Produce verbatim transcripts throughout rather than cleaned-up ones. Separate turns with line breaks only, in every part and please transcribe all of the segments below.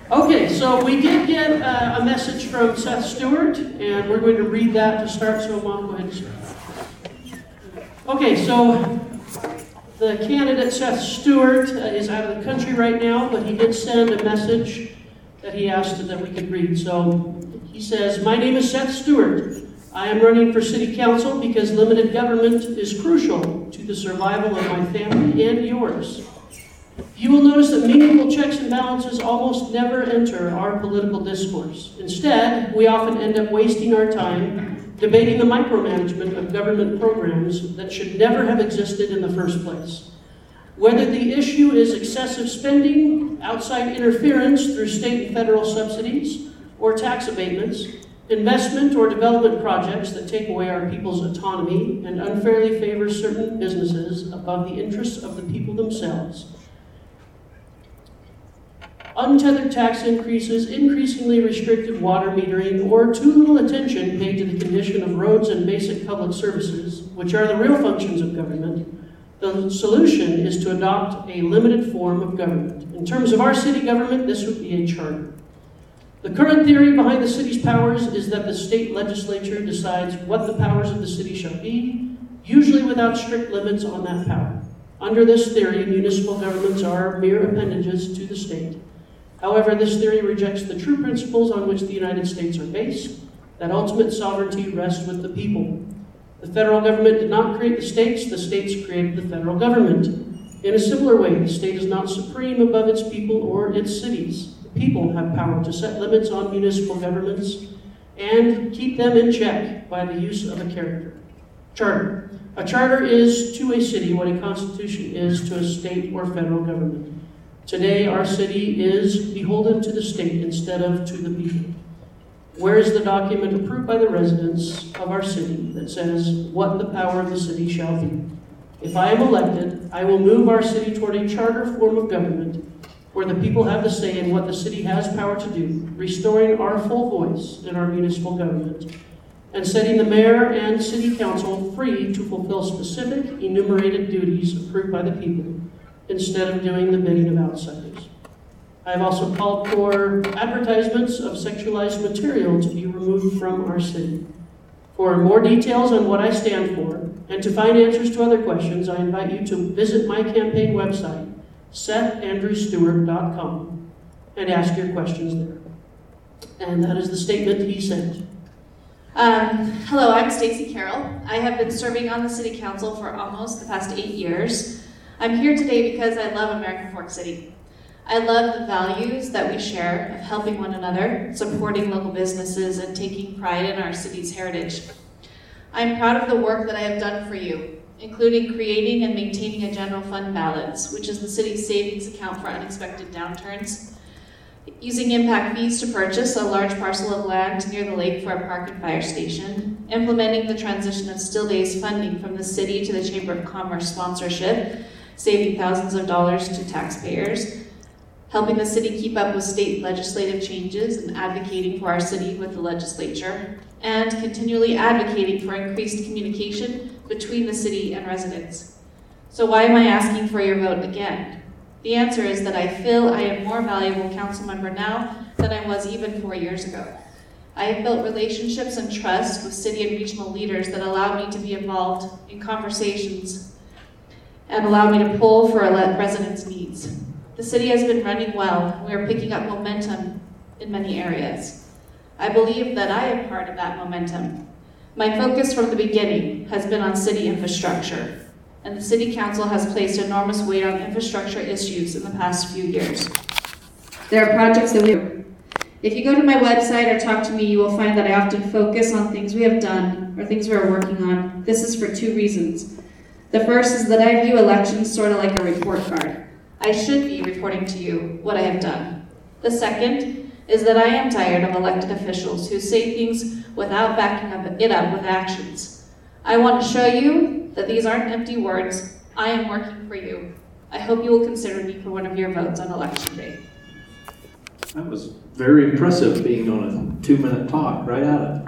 Okay, so we did get uh, a message from Seth Stewart, and we're going to read that to start, so Mom, go ahead and start. Okay, so the candidate Seth Stewart uh, is out of the country right now, but he did send a message that he asked that we could read. So he says, "My name is Seth Stewart. I am running for city council because limited government is crucial to the survival of my family and yours. You will notice that meaningful checks and balances almost never enter our political discourse. Instead, we often end up wasting our time debating the micromanagement of government programs that should never have existed in the first place. Whether the issue is excessive spending, outside interference through state and federal subsidies, or tax abatements, investment or development projects that take away our people's autonomy and unfairly favor certain businesses above the interests of the people themselves. Untethered tax increases, increasingly restrictive water metering, or too little attention paid to the condition of roads and basic public services, which are the real functions of government, the solution is to adopt a limited form of government. In terms of our city government, this would be a charter. The current theory behind the city's powers is that the state legislature decides what the powers of the city shall be, usually without strict limits on that power. Under this theory, municipal governments are mere appendages to the state. However, this theory rejects the true principles on which the United States are based, that ultimate sovereignty rests with the people. The federal government did not create the states, the states created the federal government. In a similar way, the state is not supreme above its people or its cities. The people have power to set limits on municipal governments and keep them in check by the use of a character. Charter. A charter is to a city what a constitution is to a state or federal government. Today, our city is beholden to the state instead of to the people. Where is the document approved by the residents of our city that says what the power of the city shall be? If I am elected, I will move our city toward a charter form of government where the people have the say in what the city has power to do, restoring our full voice in our municipal government, and setting the mayor and city council free to fulfill specific enumerated duties approved by the people, instead of doing the bidding of outsiders. I have also called for advertisements of sexualized material to be removed from our city. For more details on what I stand for, and to find answers to other questions, I invite you to visit my campaign website, seth andrew stewart dot com, and ask your questions there. And that is the statement he sent.
Um, hello, I'm Stacey Carroll. I have been serving on the City Council for almost the past eight years. I'm here today because I love American Fork City. I love the values that we share of helping one another, supporting local businesses, and taking pride in our city's heritage. I'm proud of the work that I have done for you, including creating and maintaining a general fund balance, which is the city's savings account for unexpected downturns, using impact fees to purchase a large parcel of land near the lake for a park and fire station, implementing the transition of Still Days funding from the city to the Chamber of Commerce sponsorship, saving thousands of dollars to taxpayers, helping the city keep up with state legislative changes and advocating for our city with the legislature, and continually advocating for increased communication between the city and residents. So why am I asking for your vote again? The answer is that I feel I am more valuable council member now than I was even four years ago. I have built relationships and trust with city and regional leaders that allow me to be involved in conversations and allow me to pull for our residents' needs. The city has been running well. We are picking up momentum in many areas. I believe that I am part of that momentum. My focus from the beginning has been on city infrastructure, and the City Council has placed enormous weight on infrastructure issues in the past few years. There are projects that we do. If you go to my website or talk to me, you will find that I often focus on things we have done or things we are working on. This is for two reasons. The first is that I view elections sort of like a report card. I should be reporting to you what I have done. The second is that I am tired of elected officials who say things without backing up it up with actions. I want to show you that these aren't empty words. I am working for you. I hope you will consider me for one of your votes on election day.
That was very impressive, being on a two-minute talk right at it.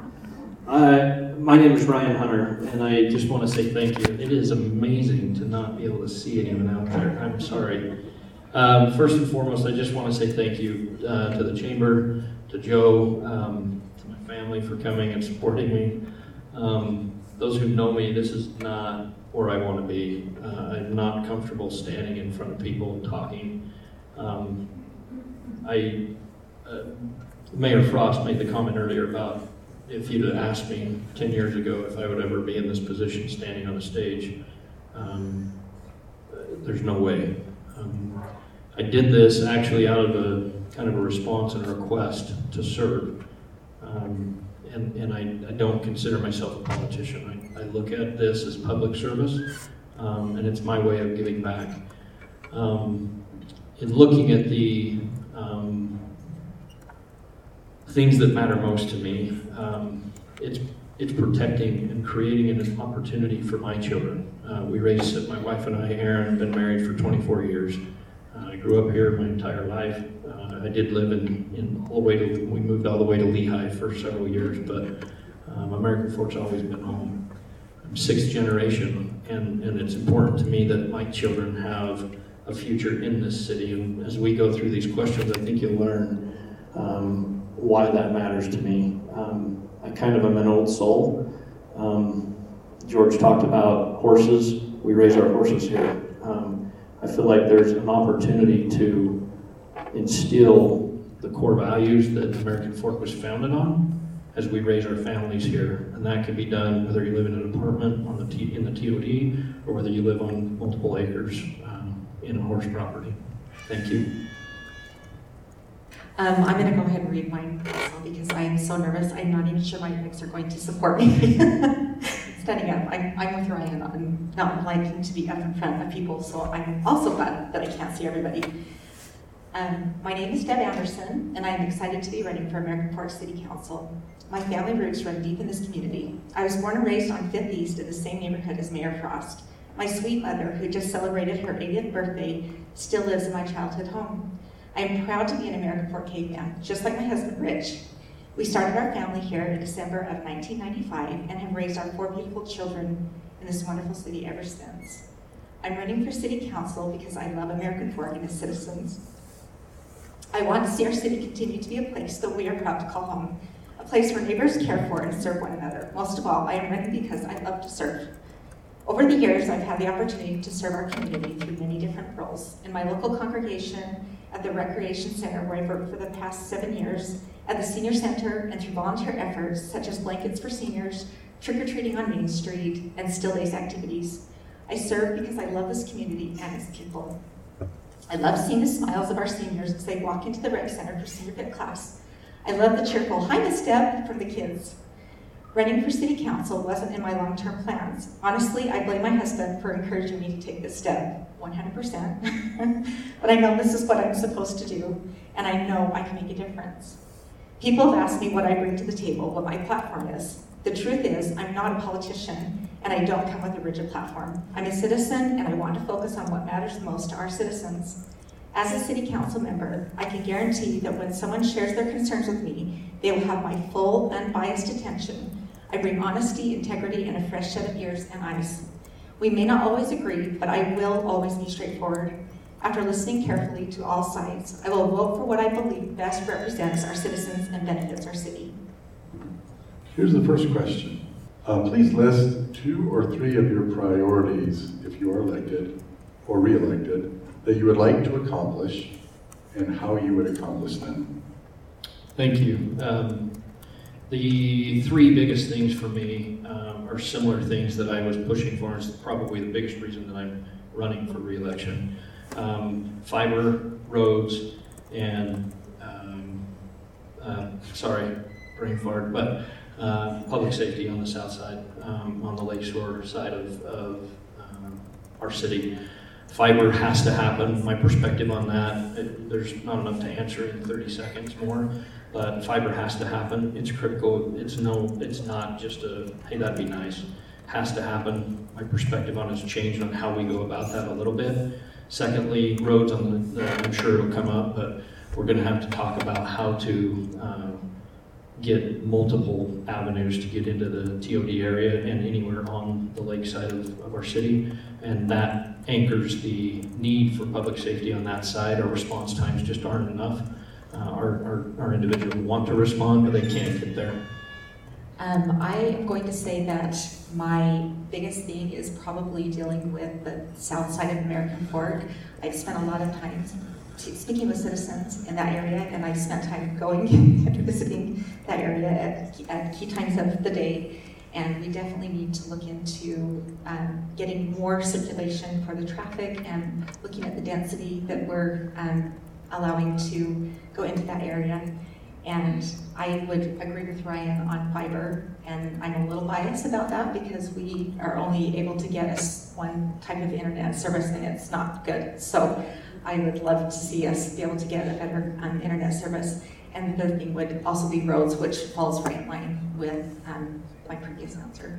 Uh, my name is Ryan Hunter, and I just want to say thank you. It is amazing to not be able to see anyone out there. I'm sorry. Um, first and foremost, I just want to say thank you uh, to the Chamber, to Joe, um, to my family for coming and supporting me. Um, those who know me, this is not where I want to be. Uh, I'm not comfortable standing in front of people and talking. Um, I, uh, Mayor Frost made the comment earlier about if you'd have asked me ten years ago if I would ever be in this position standing on a stage, um, there's no way. Um, I did this actually out of a kind of a response and a request to serve. Um, and and I, I don't consider myself a politician. I, I look at this as public service, um, and it's my way of giving back. Um, in looking at the um, things that matter most to me, um, it's it's protecting and creating an opportunity for my children. Uh, we raised, my wife and I, Erin, have been married for twenty-four years. Uh, I grew up here my entire life. Uh, I did live in, in all the way to, we moved all the way to Lehigh for several years, but um, American Fork's always been home. I'm sixth generation, and, and it's important to me that my children have a future in this city. And as we go through these questions, I think you'll learn um, why that matters to me. Um, I kind of am an old soul. Um, George talked about horses. We raise our horses here. Um, I feel like there's an opportunity to instill the core values that American Fork was founded on as we raise our families here. And that can be done whether you live in an apartment on the T, in the T O D or whether you live on multiple acres um, in a horse property. Thank you.
Um, I'm going to go ahead and read mine also because I am so nervous. I'm not even sure my legs are going to support me. Standing up, I'm, I'm with Ryan on not liking to be up in front of people, so I'm also glad that I can't see everybody. Um, my name is Deb Anderson, and I'm excited to be running for American Fork City Council. My family roots run deep in this community. I was born and raised on Fifth East in the same neighborhood as Mayor Frost. My sweet mother, who just celebrated her eightieth birthday, still lives in my childhood home. I am proud to be an American Fork caveman, just like my husband, Rich. We started our family here in December of nineteen ninety-five and have raised our four beautiful children in this wonderful city ever since. I'm running for city council because I love American Fork and its citizens. I want to see our city continue to be a place that we are proud to call home, a place where neighbors care for and serve one another. Most of all, I am running because I love to serve. Over the years, I've had the opportunity to serve our community through many different roles. In my local congregation, at the Recreation Center, where I've worked for the past seven years, at the Senior Center, and through volunteer efforts such as Blankets for Seniors, trick-or-treating on Main Street, and Still Days activities. I serve because I love this community and its people. I love seeing the smiles of our seniors as they walk into the rec center for senior fit class. I love the cheerful, "Hi, Miss Deb," from the kids. Running for city council wasn't in my long-term plans. Honestly, I blame my husband for encouraging me to take this step, one hundred percent. But I know this is what I'm supposed to do, and I know I can make a difference. People have asked me what I bring to the table, what my platform is. The truth is, I'm not a politician, and I don't come with a rigid platform. I'm a citizen, and I want to focus on what matters most to our citizens. As a city council member, I can guarantee that when someone shares their concerns with me, they will have my full, unbiased attention. I bring honesty, integrity, and a fresh set of ears and eyes. We may not always agree, but I will always be straightforward. After listening carefully to all sides, I will vote for what I believe best represents our citizens and benefits our city.
Here's the first question. Uh, please list two or three of your priorities, if you are elected or re-elected, that you would like to accomplish and how you would accomplish them.
Thank you. Um, the three biggest things for me um, are similar things that I was pushing for, and it's probably the biggest reason that I'm running for re-election. Um, fiber, roads, and, um, uh, sorry, brain fart, but uh, public safety on the south side, um, on the lakeshore side of, of um, our city. Fiber has to happen. My perspective on that, it, there's not enough to answer in thirty seconds more, but fiber has to happen. It's critical. It's no, it's not just a, hey, that'd be nice. Has to happen. My perspective on it's changed on how we go about that a little bit. Secondly, roads on the, the I'm sure it'll come up, but we're gonna have to talk about how to um, get multiple avenues to get into the T O D area and anywhere on the lakeside of, of our city. And that anchors the need for public safety on that side. Our response times just aren't enough. Uh, our, our, our individuals want to respond, but they can't get there.
Um, I am going to say that my biggest thing is probably dealing with the south side of American Fork. I've spent a lot of time speaking with citizens in that area, and I've spent time going and visiting that area at, at key times of the day. And we definitely need to look into um, getting more circulation for the traffic and looking at the density that we're um, allowing to go into that area. And I would agree with Ryan on fiber, and I'm a little biased about that because we are only able to get us one type of internet service, and it's not good. So I would love to see us be able to get a better um, internet service. And the other thing would also be roads, which falls right in line with um, my previous answer.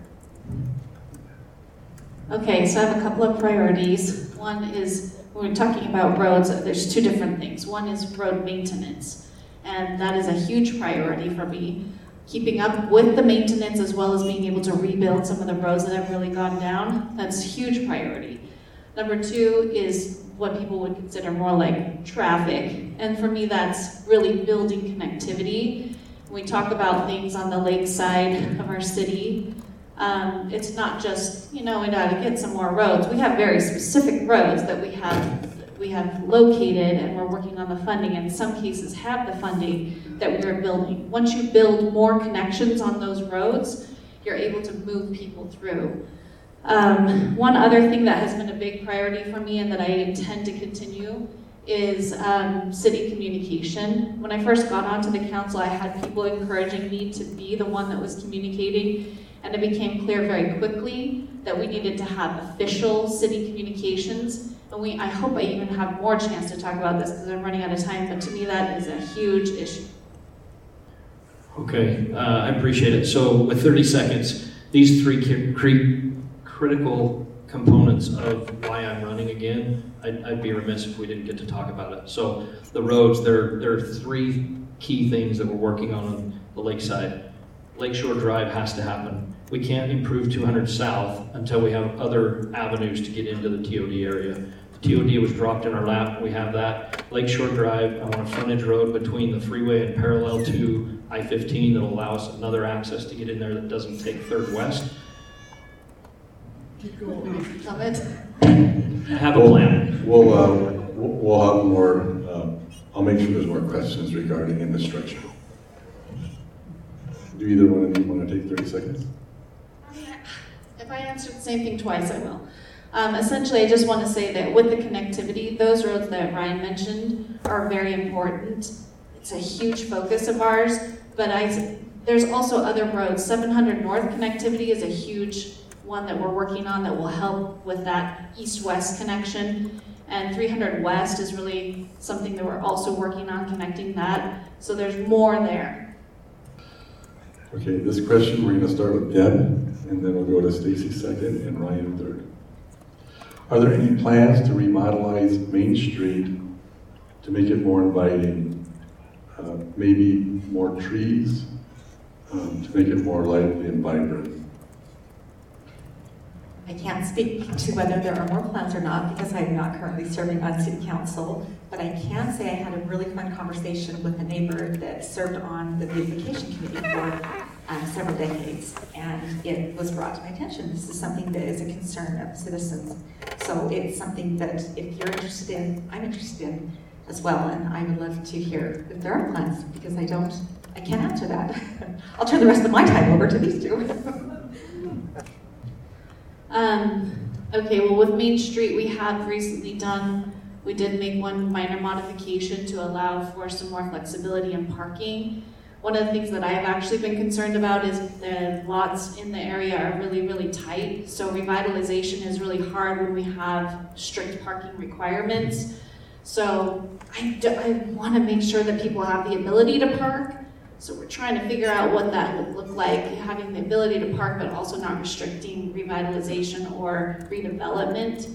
Okay, so I have a couple of priorities. One is, when we're talking about roads, there's two different things. One is road maintenance, and that is a huge priority for me. Keeping up with the maintenance as well as being able to rebuild some of the roads that have really gone down, that's a huge priority. Number two is what people would consider more like traffic, and for me that's really building connectivity. When we talk about things on the lakeside of our city, um, it's not just, you know, we gotta get some more roads. We have very specific roads that we have we have located, and we're working on the funding, and in some cases have the funding that we are building. Once you build more connections on those roads, you're able to move people through. Um, one other thing that has been a big priority for me and that I intend to continue is um, city communication. When I first got onto the council, I had people encouraging me to be the one that was communicating, and it became clear very quickly that we needed to have official city communications. And we, I hope I even have more chance to talk about this because I'm running out of time, but to me that is a huge issue.
Okay, uh, I appreciate it. So with thirty seconds, these three ki- cre- critical components of why I'm running again, I'd, I'd be remiss if we didn't get to talk about it. So the roads, there, there are three key things that we're working on on the lakeside. Lakeshore Drive has to happen. We can't improve two hundred South until we have other avenues to get into the T O D area. The T O D was dropped in our lap, we have that. Lakeshore Drive, I want a frontage road between the freeway and parallel to I fifteen that'll allow us another access to get in there that doesn't take Third West.
Love it.
Have a plan.
We'll, uh, we'll we'll have more, um, I'll make sure there's more questions regarding infrastructure. Do either one of you want to take thirty seconds?
If I answer the same thing twice, I will. Um, essentially, I just want to say that with the connectivity, those roads that Ryan mentioned are very important. It's a huge focus of ours, but I, there's also other roads. seven hundred North connectivity is a huge one that we're working on that will help with that east-west connection. And three hundred West is really something that we're also working on, connecting that. So there's more there.
Okay, this question, we're going to start with Deb, and then we'll go to Stacy second and Ryan third. Are there any plans to revitalize Main Street to make it more inviting? Uh, maybe more trees um, to make it more lively and vibrant?
I can't speak to whether there are more plans or not because I'm not currently serving on city council, but I can say I had a really fun conversation with a neighbor that served on the beautification committee for um, several decades, and it was brought to my attention. This is something that is a concern of citizens. So it's something that if you're interested in, I'm interested in as well, and I would love to hear if there are plans because I don't, I can't answer that. I'll turn the rest of my time over to these two.
Um, okay, well with Main Street, we have recently done, we did make one minor modification to allow for some more flexibility in parking. One of the things that I have actually been concerned about is the lots in the area are really, really tight. So revitalization is really hard when we have strict parking requirements. So I, do, I want to make sure that people have the ability to park. So we're trying to figure out what that would look like, having the ability to park, but also not restricting revitalization or redevelopment.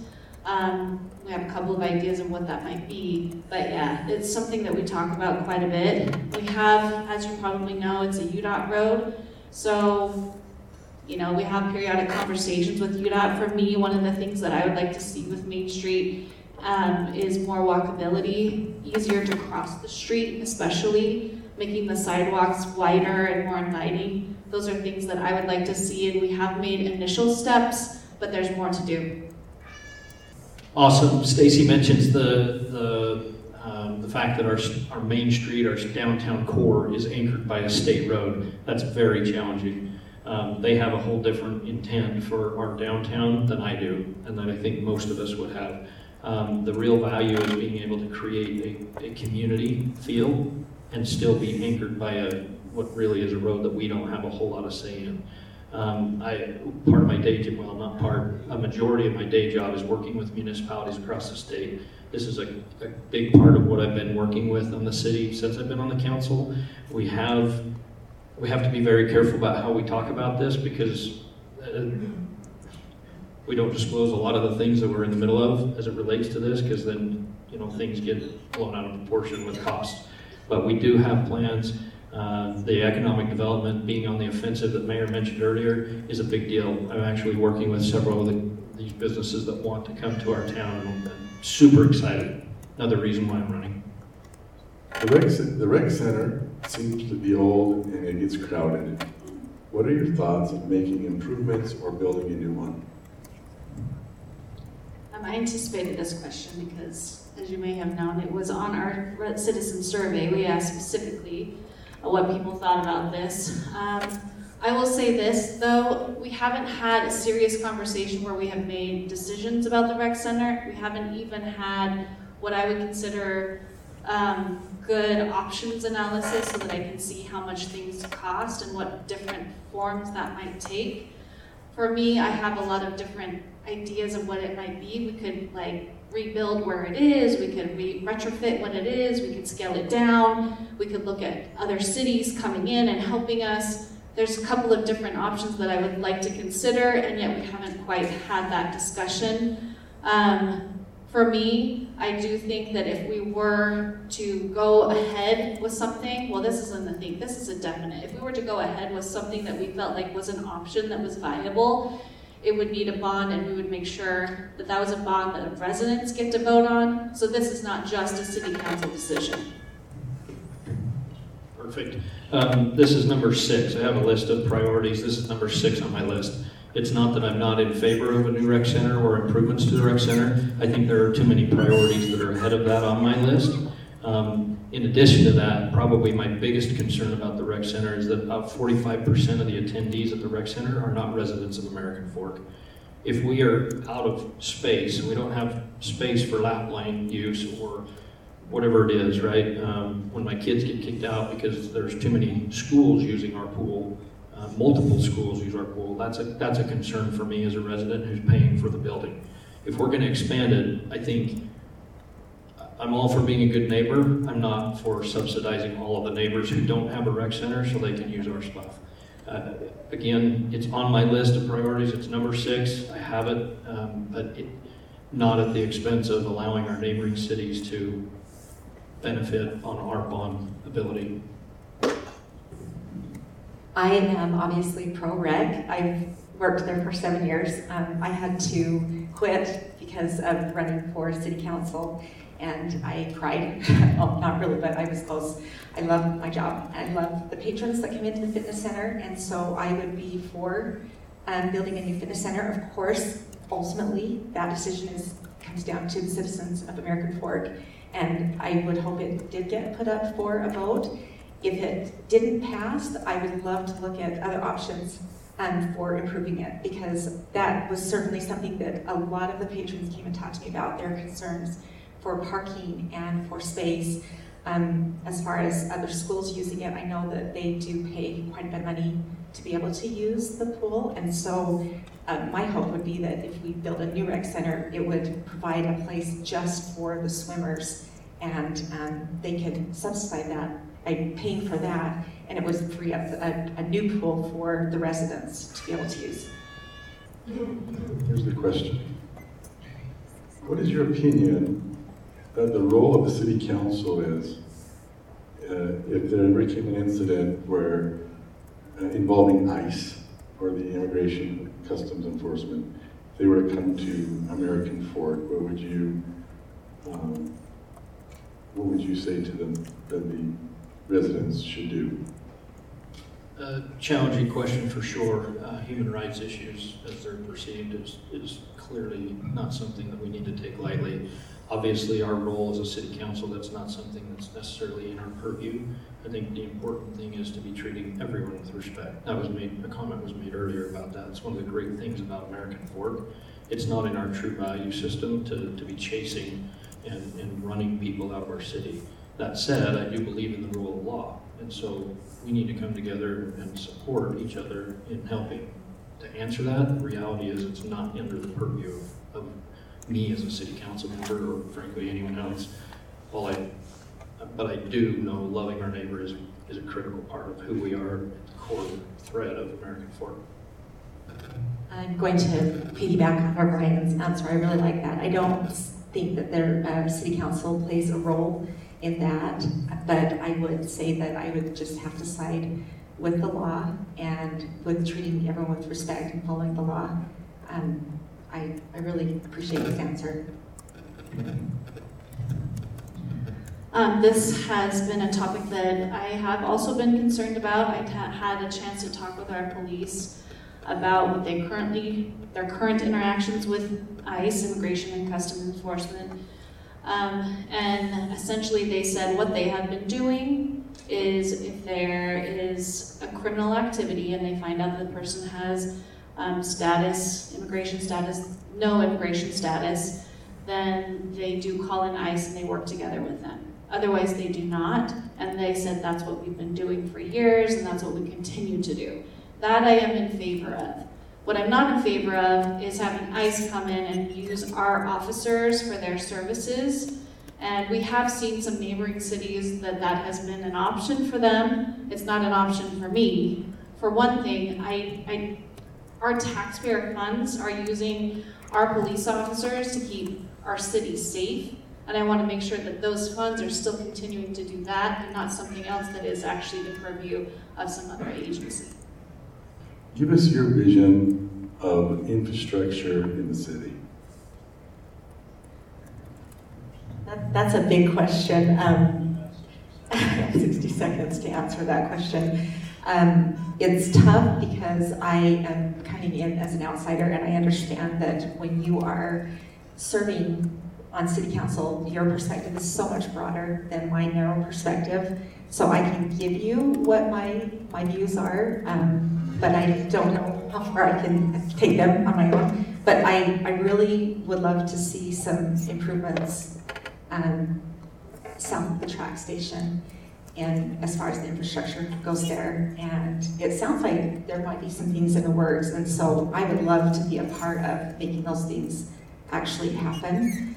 Um, we have a couple of ideas of what that might be, but yeah, it's something that we talk about quite a bit. We have, as you probably know, it's a U DOT road, so, you know, we have periodic conversations with U DOT. For me, one of the things that I would like to see with Main Street um, is more walkability, easier to cross the street, especially making the sidewalks wider and more inviting. Those are things that I would like to see, and we have made initial steps, but there's more to do.
Awesome. Stacy mentions the the um, the fact that our our main street, our downtown core, is anchored by a state road. That's very challenging. Um, they have a whole different intent for our downtown than I do, and that I think most of us would have. Um, the real value is being able to create a, a community feel and still be anchored by a what really is a road that we don't have a whole lot of say in. Um, I, part of my day job, well not part, a majority of my day job is working with municipalities across the state. This is a, a big part of what I've been working with on the city since I've been on the council. We have, we have to be very careful about how we talk about this because uh, we don't disclose a lot of the things that we're in the middle of as it relates to this, because then, you know, things get blown out of proportion with costs. But we do have plans. Uh, the economic development being on the offensive that Mayor mentioned earlier is a big deal. I'm actually working with several of the, these businesses that want to come to our town, and I'm super excited. Another reason why I'm running.
The rec, the rec center seems to be old and it gets crowded. What are your thoughts on making improvements or building a new one?
Um, I anticipated this question because, as you may have known, it was on our citizen survey. We asked specifically what people thought about this. Um, I will say this, though, we haven't had a serious conversation where we have made decisions about the rec center. We haven't even had what I would consider um, good options analysis so that I can see how much things cost and what different forms that might take. For me, I have a lot of different ideas of what it might be. We could like rebuild where it is, we could re retrofit what it is, we could scale it down, we could look at other cities coming in and helping us. There's a couple of different options that I would like to consider, and yet we haven't quite had that discussion. Um, for me, I do think that if we were to go ahead with something, well, this isn't the thing, this is a definite. If we were to go ahead with something that we felt like was an option that was viable, it would need a bond, and we would make sure that that was a bond that residents get to vote on. So this is not just a city council decision.
Perfect. Um, this is number six. I have a list of priorities. This is number six on my list. It's not that I'm not in favor of a new rec center or improvements to the rec center. I think there are too many priorities that are ahead of that on my list. Um, in addition to that, probably my biggest concern about the rec center is that about forty-five percent of the attendees at the rec center are not residents of American Fork. If we are out of space, and we don't have space for lap lane use or whatever it is, right? Um, when my kids get kicked out because there's too many schools using our pool, uh, multiple schools use our pool, that's a, that's a concern for me as a resident who's paying for the building. If we're gonna expand it, I think I'm all for being a good neighbor. I'm not for subsidizing all of the neighbors who don't have a rec center so they can use our stuff. Uh, again, it's on my list of priorities. It's number six. I have it, um, but it, not at the expense of allowing our neighboring cities to benefit on our bond ability.
I am obviously pro-rec. I've worked there for seven years. Um, I had to quit because of running for city council, and I cried. Well, not really, but I was close. I love my job. I love the patrons that come into the fitness center, and so I would be for um, building a new fitness center. Of course, ultimately, that decision is comes down to the citizens of American Fork, and I would hope it did get put up for a vote. If it didn't pass, I would love to look at other options um, for improving it, because that was certainly something that a lot of the patrons came and talked to me about, their concerns for parking and for space. Um, as far as other schools using it, I know that they do pay quite a bit of money to be able to use the pool, and so uh, my hope would be that if we build a new rec center, it would provide a place just for the swimmers, and um, they could subsidize that by paying for that, and it would free up a, a new pool for the residents to be able to use.
Here's the question. what is your opinion that the role of the city council is uh, if there ever came an incident where uh, involving ICE or the Immigration Customs Enforcement, if they were to come to American Fork, what would you um, what would you say to them that the residents should do?
Uh, challenging question for sure. Uh, human rights issues, as they're perceived, is, is clearly not something that we need to take lightly. Obviously, our role as a city council, that's not something that's necessarily in our purview. I think the important thing is to be treating everyone with respect. That was made, a comment was made earlier about that. It's one of the great things about American Fork. It's not in our true value system to, to be chasing and, and running people out of our city. That said, I do believe in the rule of law. And so we need to come together and support each other in helping to answer that. The reality is it's not under the purview of, of me as a city council member or frankly anyone else. All I, but I do know loving our neighbor is, is a critical part of who we are, the core thread of American Fork.
I'm going to piggyback on Brian's answer. I really like that. I don't think that their uh, city council plays a role in that, but I would say that I would just have to side with the law and with treating everyone with respect and following the law. Um, I, I really appreciate this answer.
Um, this has been a topic that I have also been concerned about. I had a chance to talk with our police about what they currently, their current interactions with ICE, Immigration and Customs Enforcement. Um, and essentially they said what they have been doing is if there is a criminal activity and they find out that the person has um, status, immigration status, no immigration status, then they do call in ICE and they work together with them. Otherwise they do not, and they said that's what we've been doing for years and that's what we continue to do. That I am in favor of. What I'm not in favor of is having ICE come in and use our officers for their services. And we have seen some neighboring cities that that has been an option for them. It's not an option for me. For one thing, I, I, our taxpayer funds are using our police officers to keep our city safe. And I want to make sure that those funds are still continuing to do that and not something else that is actually the purview of some other agency.
Give us your vision of infrastructure in the city.
That, that's a big question. Um, I have sixty seconds to answer that question. Um, it's tough because I am coming in as an outsider and I understand that when you are serving on city council, your perspective is so much broader than my narrow perspective. So I can give you what my, my views are, um, but I don't know how far I can take them on my own. But I, I really would love to see some improvements um, south of the track station and as far as the infrastructure goes there. And it sounds like there might be some things in the works, and so I would love to be a part of making those things actually happen.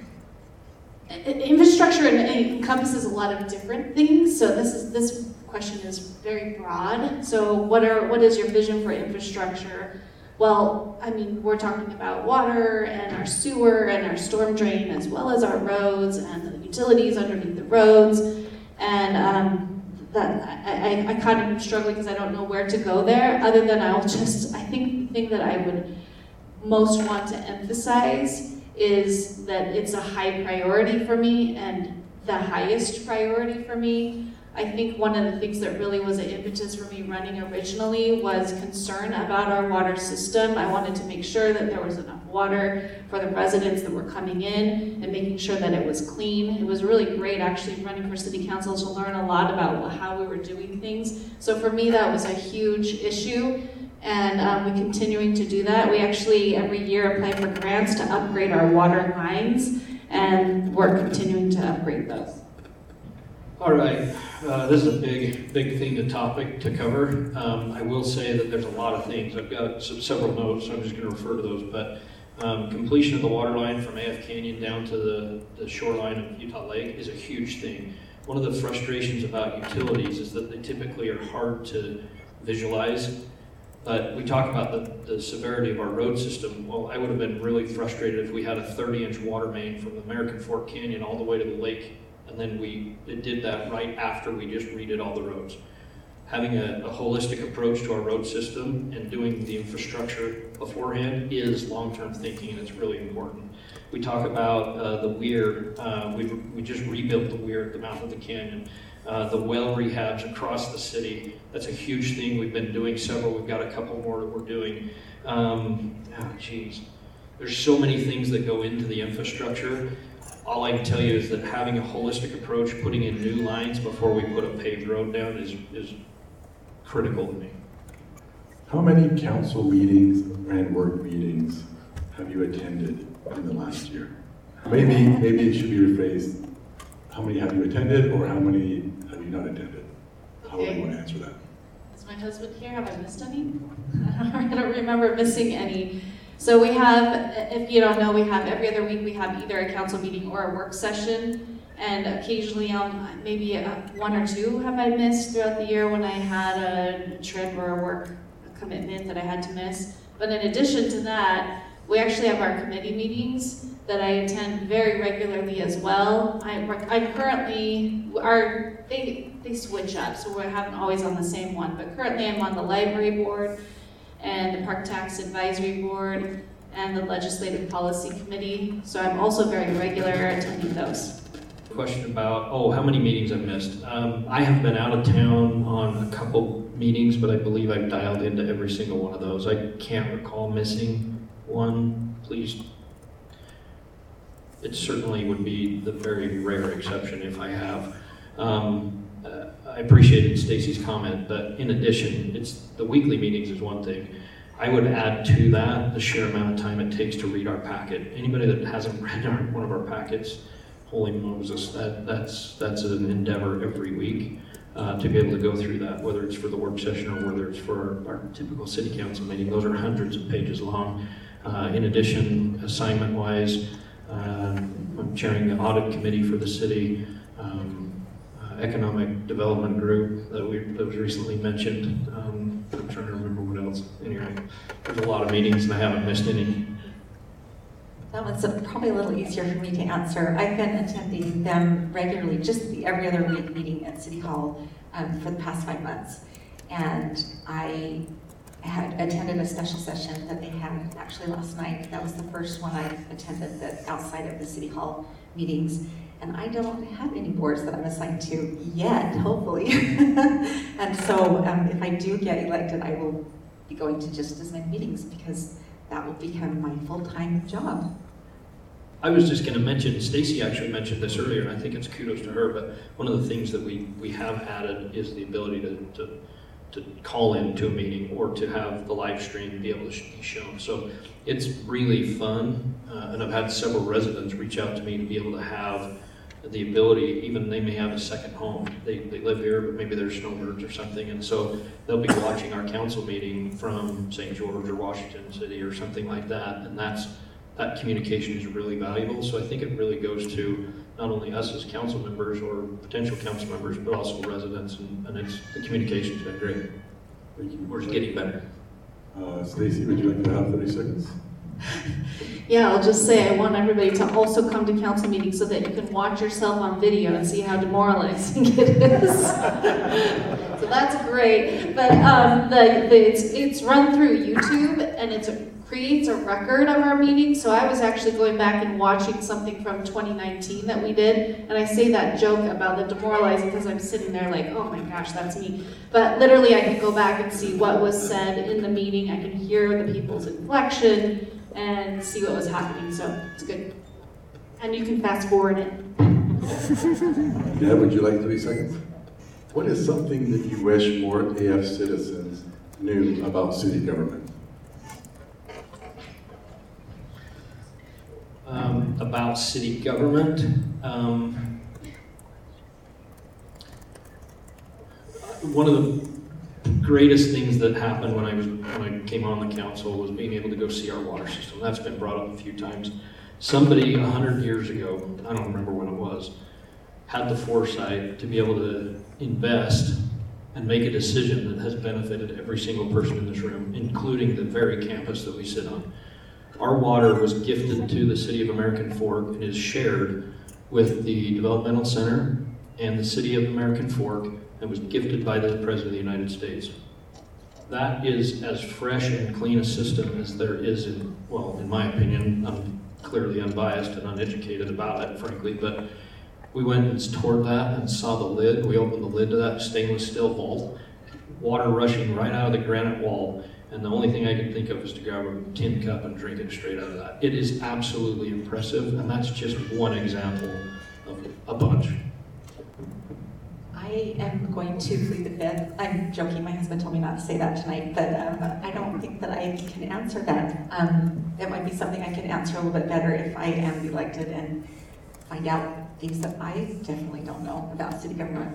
Infrastructure encompasses a lot of different things, so this is this question is very broad. So what are what is your vision for infrastructure? Well, I mean, we're talking about water and our sewer and our storm drain, as well as our roads and the utilities underneath the roads. And um, that I, I, I kind of am struggling because I don't know where to go there. Other than I'll just, I think the thing that I would most want to emphasize is that it's a high priority for me and the highest priority for me. I think one of the things that really was an impetus for me running originally was concern about our water system. I wanted to make sure that there was enough water for the residents that were coming in and making sure that it was clean. It was really great actually running for city council to learn a lot about how we were doing things. So for me that was a huge issue. And um, we're continuing to do that. We actually every year apply for grants to upgrade our water lines, and we're continuing to upgrade those.
All right, uh, this is a big, big thing to topic to cover. Um, I will say that there's a lot of things. I've got some, several notes, so I'm just going to refer to those. But um, completion of the water line from A F Canyon down to the, the shoreline of Utah Lake is a huge thing. One of the frustrations about utilities is that they typically are hard to visualize. But we talk about the, the severity of our road system. Well, I would have been really frustrated if we had a thirty inch water main from the American Fork Canyon all the way to the lake, and then we it did that right after we just redid all the roads. Having a, a holistic approach to our road system and doing the infrastructure beforehand is long-term thinking, and it's really important. We talk about uh, the weir. Uh, we, we just rebuilt the weir at the mouth of the canyon. Uh, the well rehabs across the city. That's a huge thing. We've been doing several. We've got a couple more that we're doing. Um, oh, geez. There's so many things that go into the infrastructure. All I can tell you is that having a holistic approach, putting in new lines before we put a paved road down is, is critical to me.
How many council meetings and work meetings have you attended in the last year? Maybe, maybe it should be rephrased. How many have you attended, or how many have you not attended? How do
Okay.
you want to answer that?
Is my husband here? Have I missed any? I don't remember missing any. So we have, if you don't know, we have every other week we have either a council meeting or a work session, and occasionally um, maybe uh, one or two have I missed throughout the year when I had a trip or a work commitment that I had to miss. But in addition to that, we actually have our committee meetings that I attend very regularly as well. I, I currently, our, they, they switch up, so we haven't always on the same one, but currently I'm on the library board and the Park Tax Advisory Board and the Legislative Policy Committee, so I'm also very regular attending those.
Question about, oh, how many meetings I've missed. Um, I have been out of town on a couple meetings, but I believe I've dialed into every single one of those. I can't recall missing one. Please. It certainly would be the very rare exception if I have. Um, uh, I appreciated Stacy's comment, but in addition, it's the weekly meetings is one thing. I would add to that the sheer amount of time it takes to read our packet. Anybody that hasn't read our, one of our packets, holy Moses, that, that's, that's an endeavor every week uh, to be able to go through that, whether it's for the work session or whether it's for our, our typical city council meeting. Those are hundreds of pages long. Uh, in addition, assignment-wise, uh, I'm chairing the audit committee for the city, um, uh, economic development group that, we, that was recently mentioned. Um, I'm trying to remember what else. Anyway, there's a lot of meetings and I haven't missed any.
That one's a- probably a little easier for me to answer. I've been attending them regularly, just the every other week meeting at City Hall um, for the past five months. And I had attended a special session that they had actually last night. That was the first one I attended that outside of the City Hall meetings. And I don't have any boards that I'm assigned to yet, hopefully. And so um, if I do get elected, I will be going to just as many meetings because that will become my full-time job.
I was just going to mention, Stacy actually mentioned this earlier, and I think it's kudos to her, but one of the things that we, we have added is the ability to, to, to call in to a meeting or to have the live stream be able to be shown. So it's really fun, uh, and I've had several residents reach out to me to be able to have the ability, even they may have a second home. They, they live here, but maybe they're snowbirds or something, and so they'll be watching our council meeting from Saint George or Washington City or something like that, and that's that communication is really valuable. So I think it really goes to not only us as council members or potential council members, but also residents, and, and it's, the communication's been great.
Thank you.
We're getting better.
Uh, Stacy, would you like to have thirty seconds?
Yeah, I'll just say I want everybody to also come to council meetings so that you can watch yourself on video and see how demoralizing it is. So that's great. But um, the, the it's it's run through YouTube and it creates a record of our meetings. So I was actually going back and watching something from twenty nineteen that we did, and I say that joke about the demoralizing because I'm sitting there like, oh my gosh, that's me. But literally, I can go back and see what was said in the meeting. I can hear the people's inflection and see what was happening, so it's good. And you can fast forward it.
Yeah, would you like thirty seconds? What is something that you wish more A F citizens knew about city government?
Um, about city government, um, one of the greatest things that happened when I was when I came on the council was being able to go see our water system. That's been brought up a few times. Somebody a hundred years ago, I don't remember when it was, had the foresight to be able to invest and make a decision that has benefited every single person in this room, including the very campus that we sit on. Our water was gifted to the City of American Fork and is shared with the Developmental Center and the City of American Fork, and was gifted by the President of the United States. That is as fresh and clean a system as there is in, well, in my opinion, I'm clearly unbiased and uneducated about it, frankly, but we went and toured that and saw the lid. We opened the lid to that stainless steel vault, water rushing right out of the granite wall, and the only thing I could think of is to grab a tin cup and drink it straight out of that. It is absolutely impressive, and that's just one example of a bunch.
I am going to plead the fifth. I'm joking, my husband told me not to say that tonight, but um, I don't think that I can answer that. Um, it might be something I can answer a little bit better if I am elected and find out things that I definitely don't know about city government.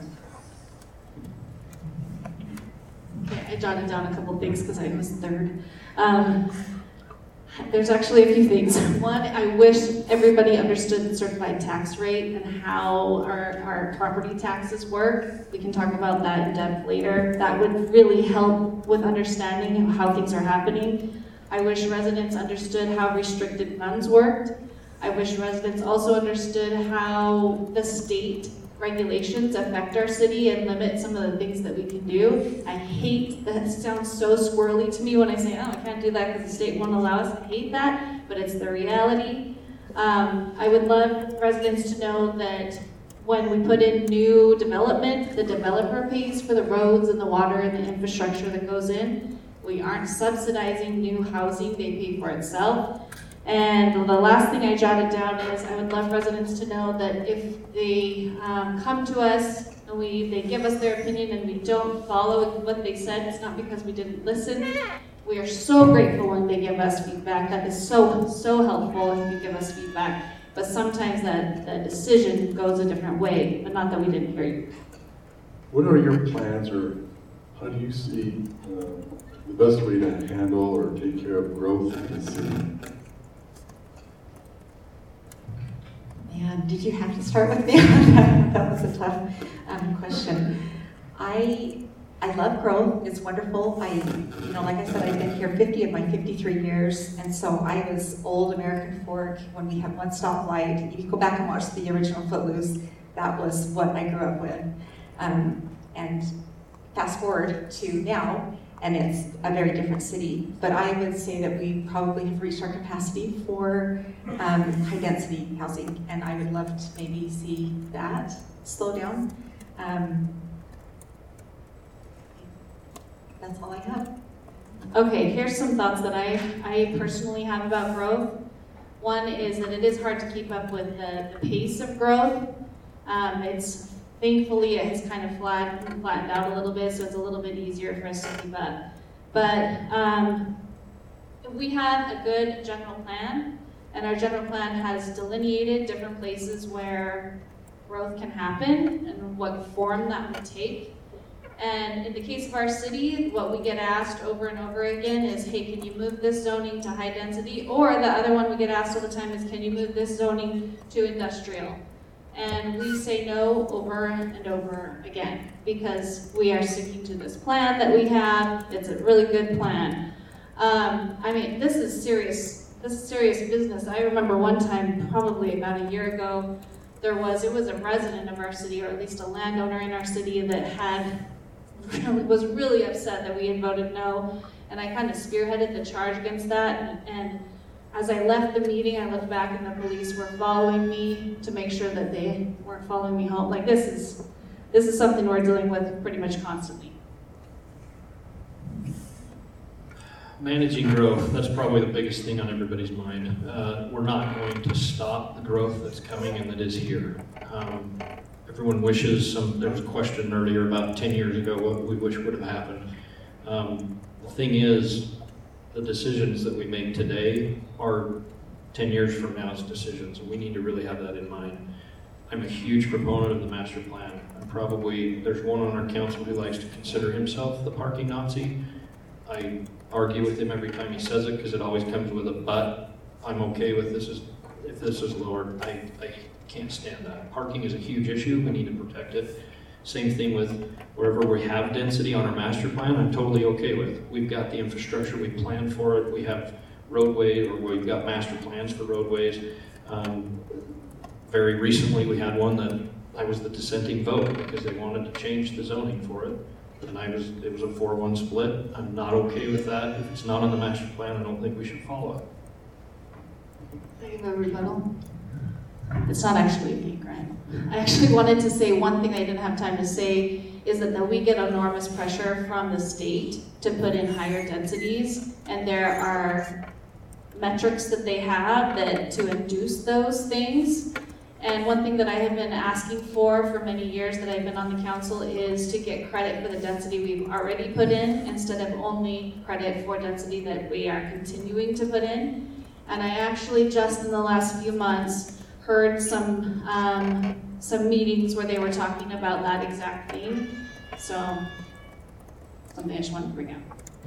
Okay, I jotted down a couple things because I was third. Um, there's actually a few things. One, I wish everybody understood the certified tax rate and how our, our property taxes work. We can talk about that in depth later. That would really help with understanding how things are happening. I wish residents understood how restricted funds worked. I wish residents also understood how the state regulations affect our city and limit some of the things that we can do. I hate that. It sounds so squirrely to me when I say, oh, I can't do that because the state won't allow us. I hate that, but it's the reality. Um, I would love residents to know that when we put in new development, the developer pays for the roads and the water and the infrastructure that goes in. We aren't subsidizing new housing, they pay for itself. And the last thing I jotted down is I would love residents to know that if they um, come to us and we, they give us their opinion and we don't follow what they said, it's not because we didn't listen. We are so grateful when they give us feedback. That is so, so helpful if you give us feedback. But sometimes that, that decision goes a different way, but not that we didn't hear you.
What are your plans, or how do you see uh, the best way to handle or take care of growth in the city?
Man, did you have to start with me? That was a tough um, question. I I love growth. It's wonderful. I, you know, like I said, I've been here fifty of my fifty-three years, and so I was old American Fork when we had one stoplight. If you go back and watch the original Footloose, that was what I grew up with. Um, and fast forward to now, and it's a very different city. But I would say that we probably have reached our capacity for um, high-density housing, and I would love to maybe see that slow down. Um, that's all I have.
Okay, here's some thoughts that I, I personally have about growth. One is that it is hard to keep up with the, the pace of growth. Um, it's Thankfully, it has kind of flat, flattened out a little bit, so it's a little bit easier for us to keep up. But um, we have a good general plan, and our general plan has delineated different places where growth can happen and what form that would take. And in the case of our city, what we get asked over and over again is, hey, can you move this zoning to high density? Or the other one we get asked all the time is, can you move this zoning to industrial? And we say no over and over again because we are sticking to this plan that we have. It's a really good plan. Um, I mean, this is serious. This is serious business. I remember one time, probably about a year ago, there was it was a resident of our city, or at least a landowner in our city, that had really, was really upset that we had voted no. And I kind of spearheaded the charge against that. And, and as I left the meeting, I looked back and the police were following me to make sure that they weren't following me home. Like, this is, this is something we're dealing with pretty much constantly.
Managing growth, that's probably the biggest thing on everybody's mind. Uh, we're not going to stop the growth that's coming and that is here. Um, everyone wishes, some, there was a question earlier about ten years ago what we wish would have happened. Um, the thing is, the decisions that we make today are ten years from now's decisions, and we need to really have that in mind. I'm a huge proponent of the master plan. I'm probably, there's one on our council who likes to consider himself the parking Nazi. I argue with him every time he says it because it always comes with a but. I'm okay with this is, if this is lowered, I, I can't stand that. Parking is a huge issue, we need to protect it. Same thing with wherever we have density on our master plan, I'm totally okay with. We've got the infrastructure, we planned for it, we have roadways, or we've got master plans for roadways. Um, very recently, we had one that I was the dissenting vote because they wanted to change the zoning for it. And I was, it was a four one split. I'm not okay with that. If it's not on the master plan, I don't think we should follow it.
I have a rebuttal. It's not actually a big grant. I actually wanted to say one thing I didn't have time to say is that, that we get enormous pressure from the state to put in higher densities, and there are metrics that they have that to induce those things. And one thing that I have been asking for for many years that I've been on the council is to get credit for the density we've already put in instead of only credit for density that we are continuing to put in. And I actually just in the last few months heard some um, some meetings where they were talking about that exact thing. So something I just wanted to bring up.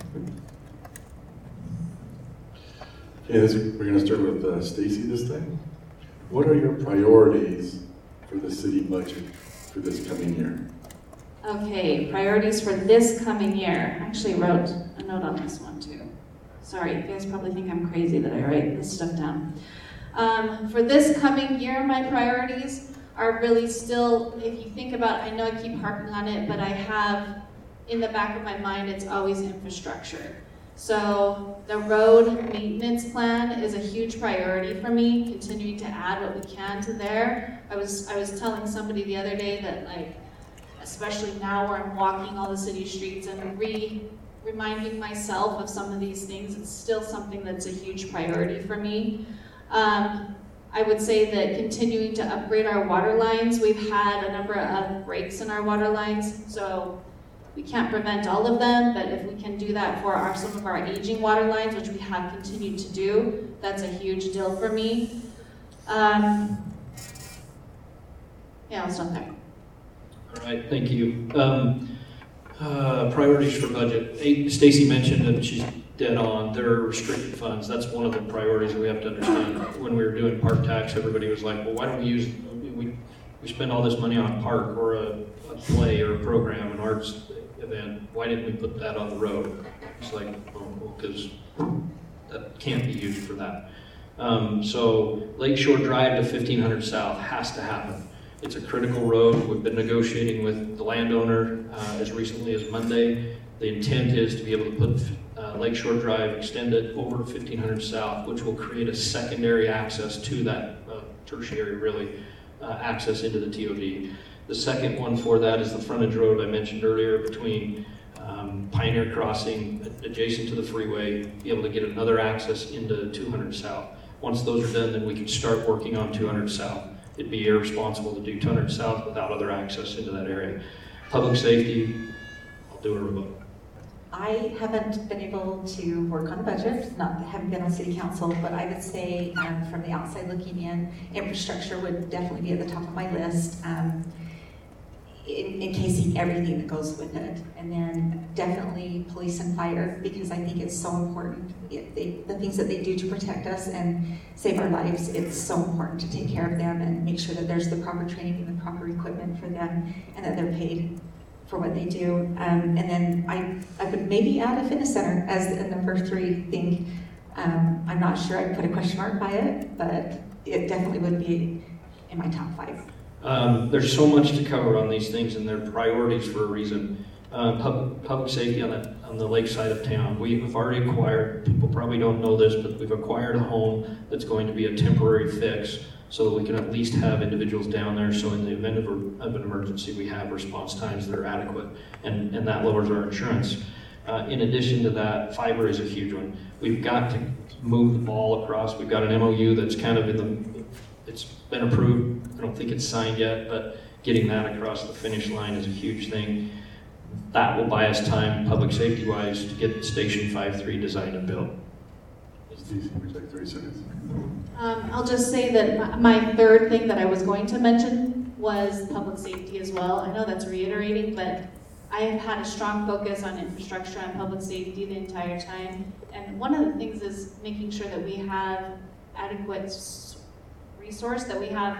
Okay, this, we're going to start with uh, Stacy this time. What are your priorities for the city budget for this coming year?
Okay, priorities for this coming year. I actually wrote a note on this one too. Sorry, you guys probably think I'm crazy that I write this stuff down. Um, for this coming year, my priorities are really still, if you think about, I know I keep harping on it, but I have in the back of my mind, it's always infrastructure. So the road maintenance plan is a huge priority for me, continuing to add what we can to there. I was I was telling somebody the other day that, like, especially now where I'm walking all the city streets and re reminding myself of some of these things, it's still something that's a huge priority for me. Um, I would say that continuing to upgrade our water lines, we've had a number of breaks in our water lines, so we can't prevent all of them, but if we can do that for our, some of our aging water lines, which we have continued to do, that's a huge deal for me. Um, yeah, I'll stop there.
All right, thank you. Um, uh, priorities for budget. Stacy mentioned that she's dead on. There are restricted funds. That's one of the priorities that we have to understand. When we were doing park tax, everybody was like, well, why don't we use, we, we spend all this money on a park or a, a play or a program, an arts event. Why didn't we put that on the road? It's like, oh, because that can't be used for that. Um, so Lakeshore Drive to fifteen hundred South has to happen. It's a critical road. We've been negotiating with the landowner uh, as recently as Monday. The intent is to be able to put uh, Lakeshore Drive, extend it over to fifteen hundred South, which will create a secondary access to that uh, tertiary, really, uh, access into the T O D. The second one for that is the frontage road I mentioned earlier between um, Pioneer Crossing, adjacent to the freeway, be able to get another access into two hundred South. Once those are done, then we can start working on two hundred South. It'd be irresponsible to do two hundred South without other access into that area. Public safety, I'll do a rebuttal.
I haven't been able to work on a budget, not haven't been on city council, but I would say um, from the outside looking in, infrastructure would definitely be at the top of my list, um, in, encasing everything that goes with it. And then definitely police and fire, because I think it's so important. It, they, the things that they do to protect us and save our lives, it's so important to take care of them and make sure that there's the proper training and the proper equipment for them and that they're paid for what they do. Um, and then I, I would maybe add a fitness center as the number three thing. Um, I'm not sure I'd put a question mark by it, but it definitely would be in my top five.
Um, there's so much to cover on these things, and they're priorities for a reason. Uh, public, public safety on the, on the lake side of town. We have already acquired, people probably don't know this, but we've acquired a home that's going to be a temporary fix so that we can at least have individuals down there, so in the event of, a, of an emergency, we have response times that are adequate, and, and that lowers our insurance. Uh, in addition to that, fiber is a huge one. We've got to move the ball across. We've got an M O U that's kind of in the, it's been approved. I don't think it's signed yet, but getting that across the finish line is a huge thing. That will buy us time, public safety-wise, to get Station five three designed and built.
Stacey, would you like thirty seconds?
Um, I'll just say that my, my third thing that I was going to mention was public safety as well. I know that's reiterating, but I have had a strong focus on infrastructure and public safety the entire time. And one of the things is making sure that we have adequate resource, that we have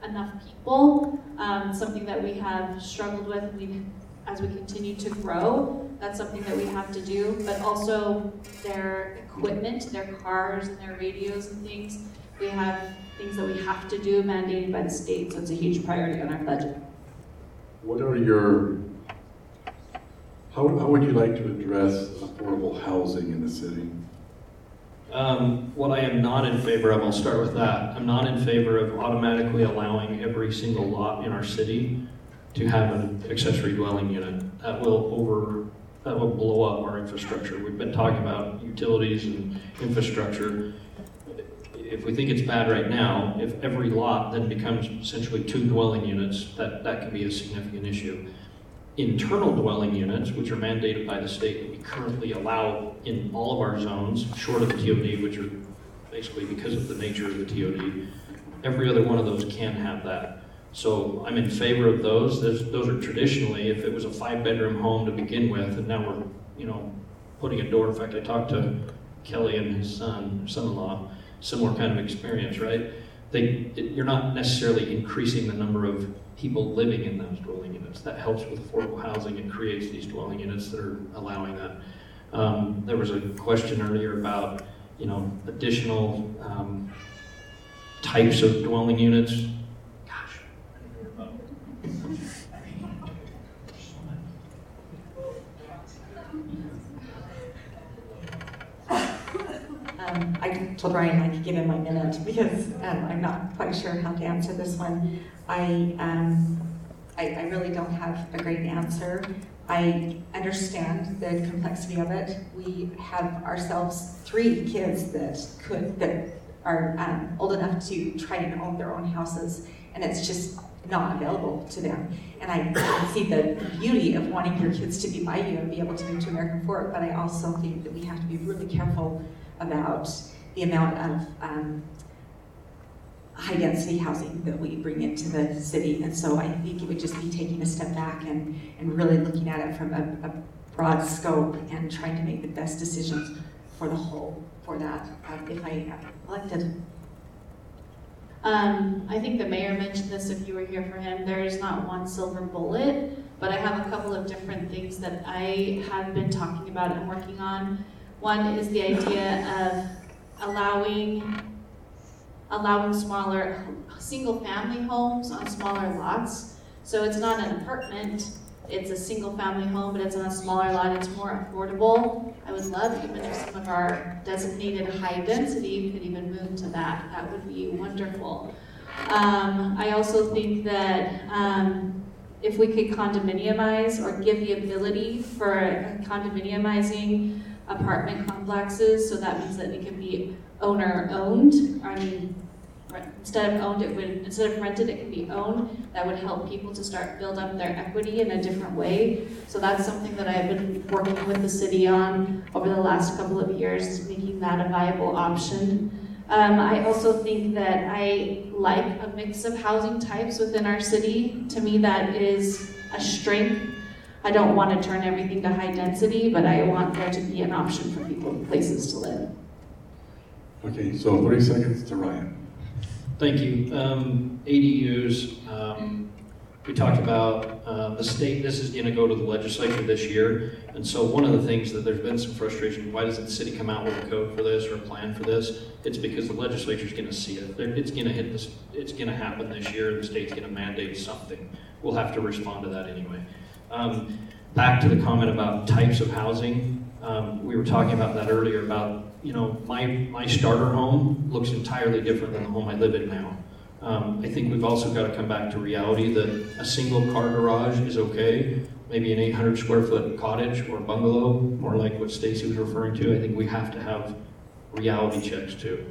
enough people, um, something that we have struggled with we, as we continue to grow. That's something that we have to do, but also their equipment, their cars and their radios and things. We have things that we have to do mandated by the state, so it's a huge priority on our budget.
What are your, how, how would you like to address affordable housing in the city?
Um, what I am not in favor of, I'll start with that. I'm not in favor of automatically allowing every single lot in our city to have an accessory dwelling unit. That will over, that will blow up our infrastructure. We've been talking about utilities and infrastructure. If we think it's bad right now, if every lot then becomes essentially two dwelling units, that, that can be a significant issue. Internal dwelling units, which are mandated by the state that we currently allow in all of our zones, short of the T O D, which are basically because of the nature of the T O D, every other one of those can have that. So I'm in favor of those. Those, those are traditionally, if it was a five-bedroom home to begin with, and now we're, you know, putting a door. In fact, I talked to Kelly and his son, son-in-law, similar kind of experience, right? They, it, you're not necessarily increasing the number of people living in those dwelling units. That helps with affordable housing and creates these dwelling units that are allowing that. Um, there was a question earlier about, you know, additional um, types of dwelling units. Gosh.
Um, I told Ryan I could give him my minute because um, I'm not quite sure how to answer this one. I, um, I, I really don't have a great answer. I understand the complexity of it. We have ourselves three kids that could, that are um, old enough to try and own their own houses, and it's just not available to them. And I can see the beauty of wanting your kids to be by you and be able to move to American Fork, but I also think that we have to be really careful about the amount of um, high density housing that we bring into the city. And so I think it would just be taking a step back and, and really looking at it from a, a broad scope and trying to make the best decisions for the whole, for that, um, if I am elected.
Um, I think the mayor mentioned this if you were here for him. There is not one silver bullet, but I have a couple of different things that I have been talking about and working on. One is the idea of allowing allowing smaller single-family homes on smaller lots. So it's not an apartment, it's a single-family home, but it's on a smaller lot, it's more affordable. I would love even if some of our designated high density could even move to that. That would be wonderful. Um, I also think that um, if we could condominiumize or give the ability for condominiumizing apartment complexes, so that means that it can be owner-owned. I mean, instead of owned, it would instead of rented, it can be owned. That would help people to start build up their equity in a different way. So that's something that I've been working with the city on over the last couple of years, is making that a viable option. Um, I also think that I like a mix of housing types within our city. To me, that is a strength. I don't want to turn everything to high density, but I want there to be an option for people, places to live.
Okay, so thirty seconds to Ryan.
Thank you. Um, A D Us, um, we talked about uh, the state, this is going to go to the legislature this year, and so one of the things that there's been some frustration, why doesn't the city come out with a code for this or a plan for this? It's because the legislature's going to see it. They're, it's going to hit this, it's going to happen this year, the state's going to mandate something. We'll have to respond to that anyway. Um, back to the comment about types of housing, um, we were talking about that earlier about, you know, my, my starter home looks entirely different than the home I live in now. Um, I think we've also got to come back to reality that a single car garage is okay. Maybe an eight hundred square foot cottage or bungalow, more like what Stacy was referring to. I think we have to have reality checks too.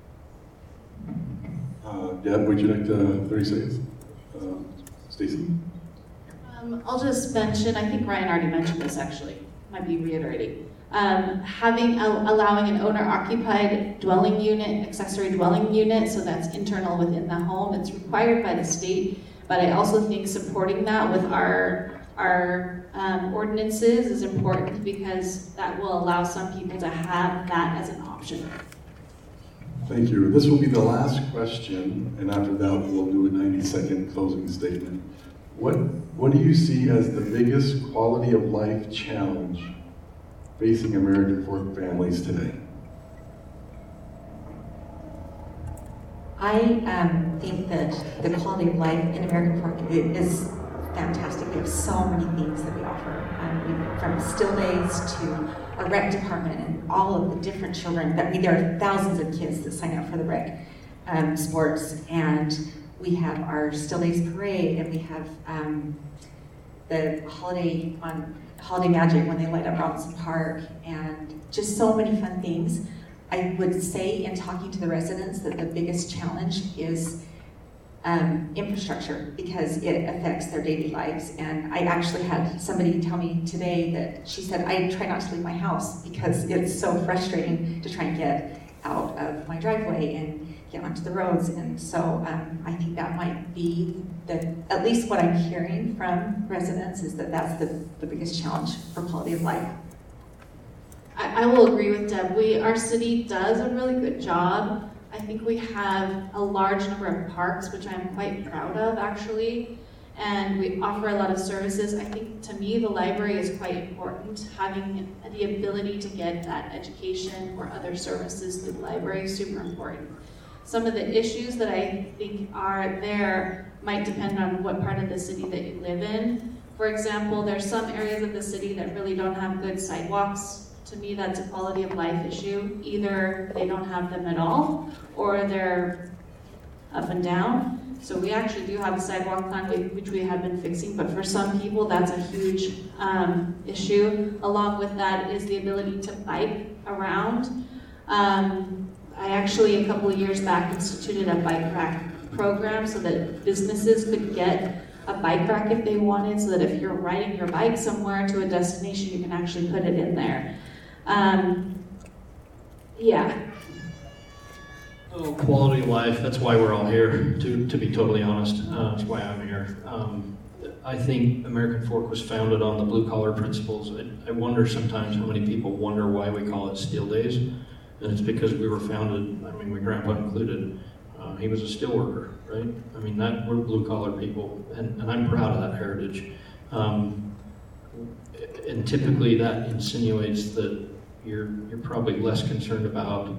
Uh, Deb, would you like to, thirty seconds? Uh, Stacy?
Um, I'll just mention, I think Ryan already mentioned this actually, might be reiterating. Um, having, uh, allowing an owner-occupied dwelling unit, accessory dwelling unit, so that's internal within the home. It's required by the state, but I also think supporting that with our, our um, ordinances is important because that will allow some people to have that as an option.
Thank you. This will be the last question, and after that we'll do a ninety second closing statement. What, what do you see as the biggest quality of life challenge facing American Fork families today?
I um, think that the quality of life in American Fork is fantastic. We have so many things that we offer, um, we, from still days to a rec department and all of the different children. That I mean, there are thousands of kids that sign up for the rec um, sports, and we have our still days parade, and we have um, the holiday on Holiday Magic when they light up Robinson Park, and just so many fun things. I would say in talking to the residents that the biggest challenge is um, infrastructure, because it affects their daily lives. And I actually had somebody tell me today that she said, I try not to leave my house because it's so frustrating to try and get out of my driveway and get onto the roads. And so um, I think that might be, the, at least what I'm hearing from residents is that that's the, the biggest challenge for quality of life.
I, I will agree with Deb. We, our city does a really good job. I think we have a large number of parks, which I'm quite proud of, actually, and we offer a lot of services. I think, to me, the library is quite important. Having the ability to get that education or other services through the library is super important. Some of the issues that I think are there might depend on what part of the city that you live in. For example, there's some areas of the city that really don't have good sidewalks. To me, that's a quality of life issue. Either they don't have them at all, or they're up and down. So we actually do have a sidewalk plan, which we have been fixing, but for some people, that's a huge um, issue. Along with that is the ability to bike around. Um, I actually, a couple of years back, instituted a bike rack program so that businesses could get a bike rack if they wanted, so that if you're riding your bike somewhere to a destination, you can actually put it in there. Um, yeah.
Oh, quality of life, that's why we're all here, to, to be totally honest. Uh, that's why I'm here. Um, I think American Fork was founded on the blue collar principles. I, I wonder sometimes how many people wonder why we call it Steel Days. And it's because we were founded, I mean, my grandpa included, uh, he was a steel worker, right? I mean, that we're blue collar people, and, and I'm proud of that heritage. Um, and typically that insinuates that you're you're probably less concerned about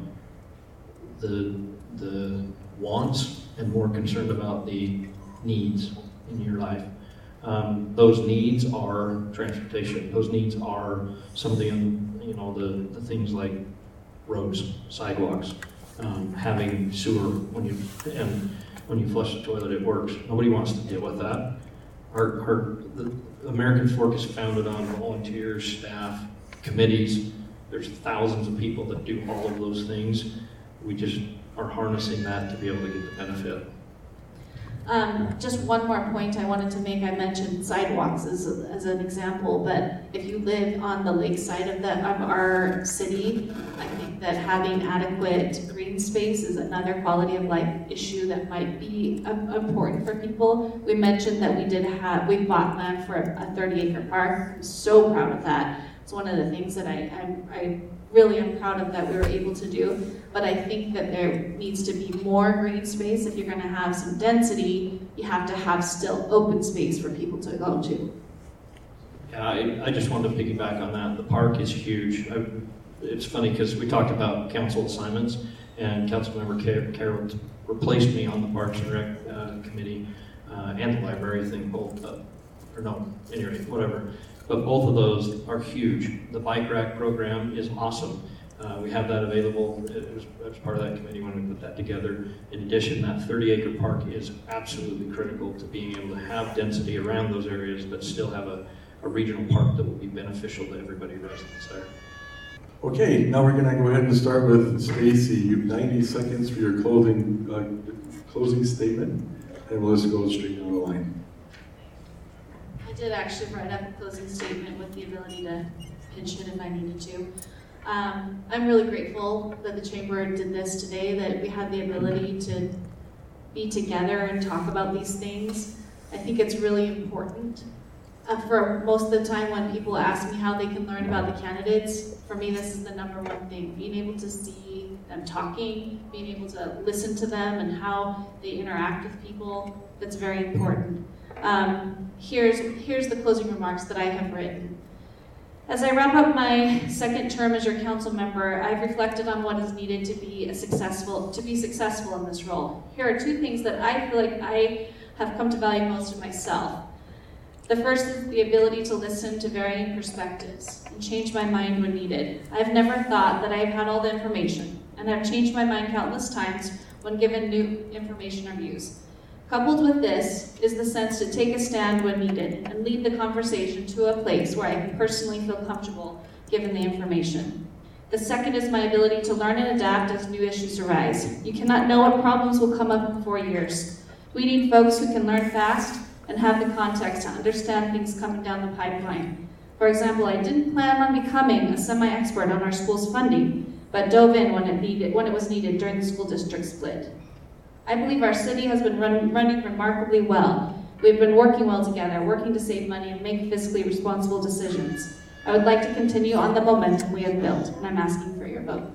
the the wants and more concerned about the needs in your life. Um, those needs are transportation. Those needs are some of the you know the, the things like roads, sidewalks, um, having sewer when you and when you flush the toilet, it works. Nobody wants to deal with that. Our, our the American Fork is founded on volunteers, staff, committees. There's thousands of people that do all of those things. We just are harnessing that to be able to get the benefit.
Um, just one more point I wanted to make. I mentioned sidewalks as, a, as an example, but if you live on the lake side of, the, of our city, I think that having adequate green space is another quality of life issue that might be um, important for people. We mentioned that we did have, we bought land for a thirty acre park. I'm so proud of that. It's one of the things that I, I, I really am proud of that we were able to do. But I think that there needs to be more green space. If you're going to have some density, you have to have still open space for people to go to.
Yeah, I, I just wanted to piggyback on that. The park is huge. I, it's funny because we talked about council assignments, and Councilmember Car- Carroll replaced me on the Parks and Rec uh, committee uh, and the library, I think both, uh, or no, anyway, whatever. But both of those are huge. The bike rack program is awesome. Uh, we have that available. It was, it was part of that committee when we put that together. In addition, that thirty acre park is absolutely critical to being able to have density around those areas, but still have a, a regional park that will be beneficial to everybody residents there.
Okay, now we're going to go ahead and start with Stacy. You have ninety seconds for your closing, uh, closing statement, and we'll just go straight down the line.
I did actually write up a closing statement with the ability to pitch it if I needed to. Um, I'm really grateful that the Chamber did this today, that we had the ability to be together and talk about these things. I think it's really important Uh, for most of the time when people ask me how they can learn about the candidates, for me this is the number one thing. Being able to see them talking, being able to listen to them and how they interact with people, that's very important. Um, here's, here's the closing remarks that I have written. As I wrap up my second term as your council member, I've reflected on what is needed to be a successful, to be successful in this role. Here are two things that I feel like I have come to value most of myself. The first is the ability to listen to varying perspectives and change my mind when needed. I've never thought that I've had all the information, and I've changed my mind countless times when given new information or views. Coupled with this is the sense to take a stand when needed and lead the conversation to a place where I can personally feel comfortable given the information. The second is my ability to learn and adapt as new issues arise. You cannot know what problems will come up in four years. We need folks who can learn fast and have the context to understand things coming down the pipeline. For example, I didn't plan on becoming a semi-expert on our school's funding, but dove in when it needed, when it was needed during the school district split. I believe our city has been run, running remarkably well. We've been working well together, working to save money and make fiscally responsible decisions. I would like to continue on the momentum we have built, and I'm asking for your vote.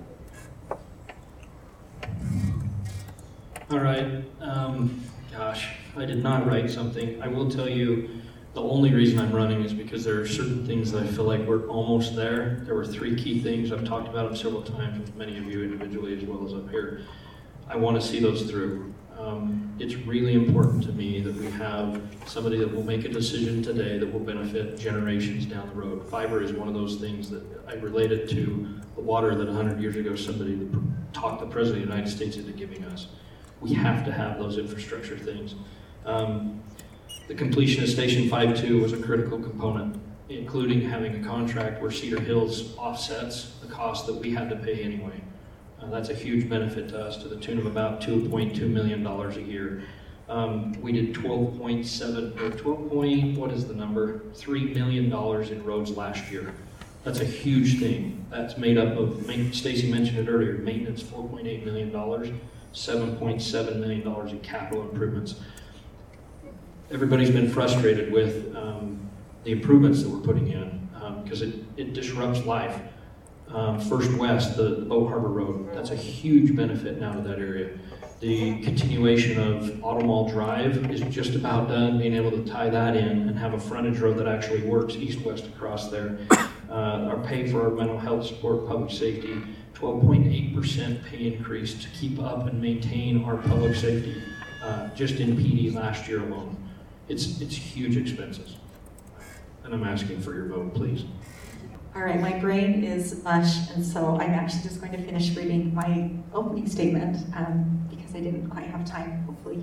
All right, um, gosh, I did not write something. I will tell you, the only reason I'm running is because there are certain things that I feel like we're almost there. There were three key things. I've talked about them several times with many of you individually as well as up here. I want to see those through. Um, it's really important to me that we have somebody that will make a decision today that will benefit generations down the road. Fiber is one of those things that I related to the water that one hundred years ago somebody talked the President of the United States into giving us. We have to have those infrastructure things. Um, the completion of Station five two was a critical component, including having a contract where Cedar Hills offsets the cost that we had to pay anyway. Uh, that's a huge benefit to us, to the tune of about two point two million dollars a year. Um, we did twelve point seven, or twelve point, what is the number? three million dollars in roads last year. That's a huge thing. That's made up of, Stacy mentioned it earlier, maintenance four point eight million dollars, seven point seven million dollars in capital improvements. Everybody's been frustrated with um, the improvements that we're putting in because um, it, it disrupts life. Um, First West, the, the Boat Harbor Road, that's a huge benefit now to that area. The continuation of Auto Mall Drive is just about done, being able to tie that in and have a frontage road that actually works east-west across there. Uh, our pay for our mental health support, public safety, twelve point eight percent pay increase to keep up and maintain our public safety uh, just in P D last year alone. It's, it's huge expenses. And I'm asking for your vote, please.
All right, my brain is mush, and so I'm actually just going to finish reading my opening statement um, because I didn't quite have time, hopefully.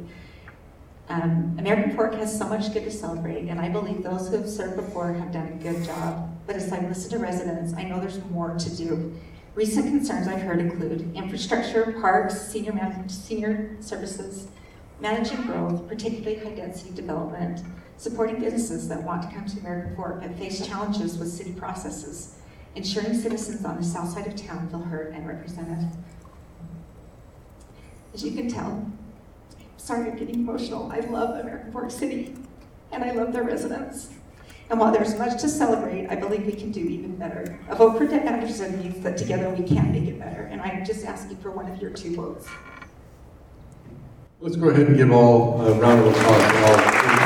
Um, American Fork has so much good to celebrate, and I believe those who have served before have done a good job. But as I listen to residents, I know there's more to do. Recent concerns I've heard include infrastructure, parks, senior, man- senior services, managing growth, particularly high-density development, supporting businesses that want to come to American Fork but face challenges with city processes, ensuring citizens on the south side of town feel heard and represented. As you can tell, sorry I'm getting emotional, I love American Fork City, and I love their residents. And while there's much to celebrate, I believe we can do even better. A vote for Deb Anderson means that together we can make it better, and I'm just asking for one of your two votes.
Let's go ahead and give all a round of applause to all.